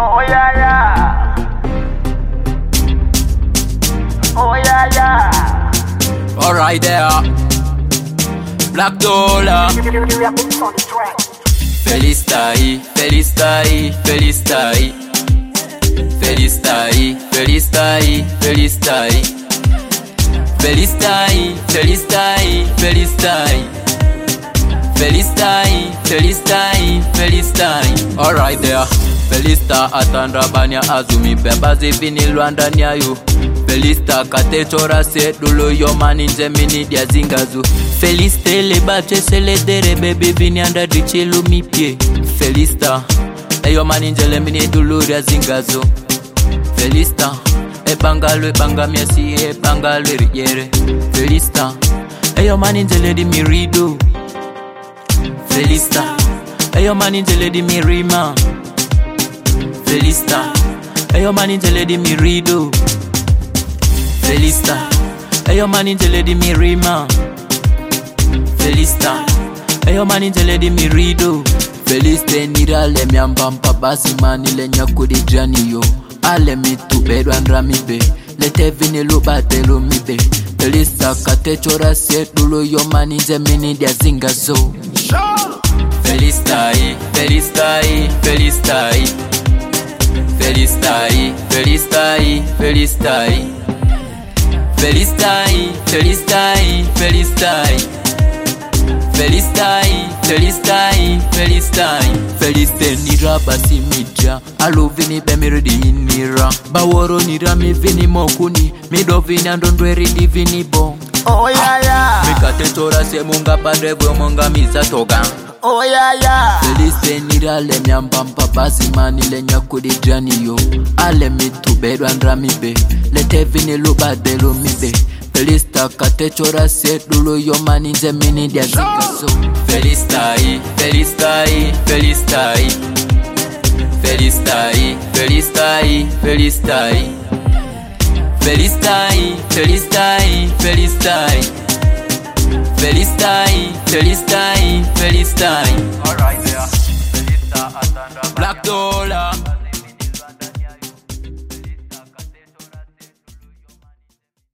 Oh yeah, yeah. Oh yeah, yeah. Alright there. Black Dollar. Felistai, Felistai, Felistai. Felistai, Felistai, Felistai. Felistai, Felistai, Felistai. Felistai, Felistai, Felistai. Alright there. Felista atandra banya azumi beba zivini Rwanda nyayo. Felista katechora sedulo yo mani njemini dia zingazu. Feliste le bache sele dere baby vini anda dichelu mipie. Felista eyo mani njele mini dulu dia zingazu. Felista bangalwe banga miasi bangalwe riere. Felista eyo mani njele di mirido. Felista eyo mani njele di mirima. Felista eyo mani njele di mirido. Felista eyo mani njele di mirima. Felista eyo mani njele di mirido. Feliste nira le miambampa basi mani le nyakudi jani yo. Ale mitu bedo andra mibe. Lete vini lubatelo mibe. Felista katechora sedulo yo mani njemini dia zingazo. Felistai, Felistai, Felistai. Felistai, Felistai, Felistai. Felistai, Felistai, Felistai. Felistai, Felistai, Felistai. Feliste nira basi midja. Alovini bemiridi nira. Baworo nira mi vini mokuni. Midovini andondweri divini bon. Oh yeah, yeah. Mikatetora se munga padrevo munga miza toga. Oh yeah, yeah. Feliste nira le miambampa basi mani le nyakudi jani yo. Ale mitu bedo andra mibe. Lete vini lubadelo mibe. Felista katechora sedulo yo mani njemini dia zingazo. Felistai, Felistai, Felistai. Felistai, Felistai, Felistai. Felistai, Felistai, Felistai. Felistai, Felistai, Felistai. Alright, yeah. Black Dollar.